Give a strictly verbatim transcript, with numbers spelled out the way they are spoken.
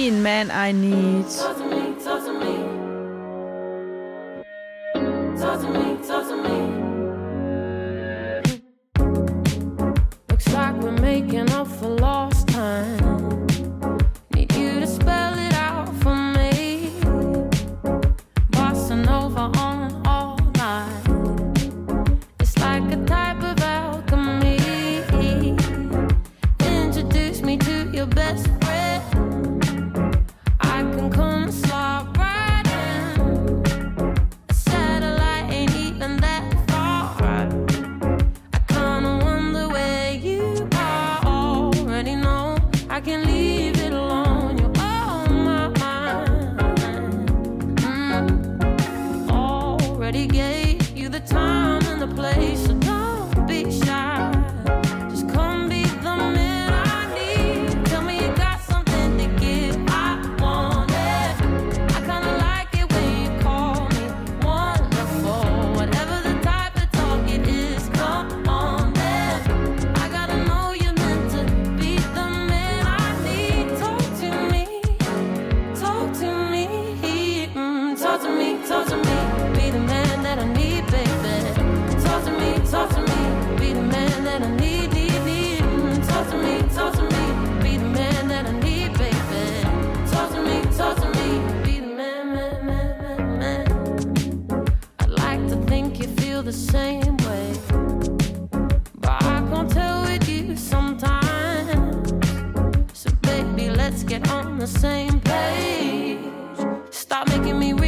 Be a man I need. Talk to me, talk to me. Talk to me, talk to me. Looks like we're making up for lost time. Need you to spell it out for me. Bossing over on all night. It's like a type of alchemy. Introduce me to your best friend. I can come and slide right in. A satellite ain't even that far. I kinda wonder where you are. Already know I can leave it alone. You're on my mind. Mm. Already gave you the time and the place, so don't be shy. Just come be the man I need. Tell me you got something to give. I want it. I kinda like it when you call me wonderful. Whatever the type of talk it is, come on then. I gotta know you're meant to be the man I need. Talk to me, talk to me, mm, talk to me, talk to me. Be the man that I need, baby. Talk to me, talk to me. Be the man that I need, need, need. Mm, talk to me, talk to me. Be the man that I need, baby. Talk to me, talk to me. Be the man, man, man, man, man. I'd like to think you feel the same way, but I can't tell with you sometimes. So baby, let's get on the same page. Stop making me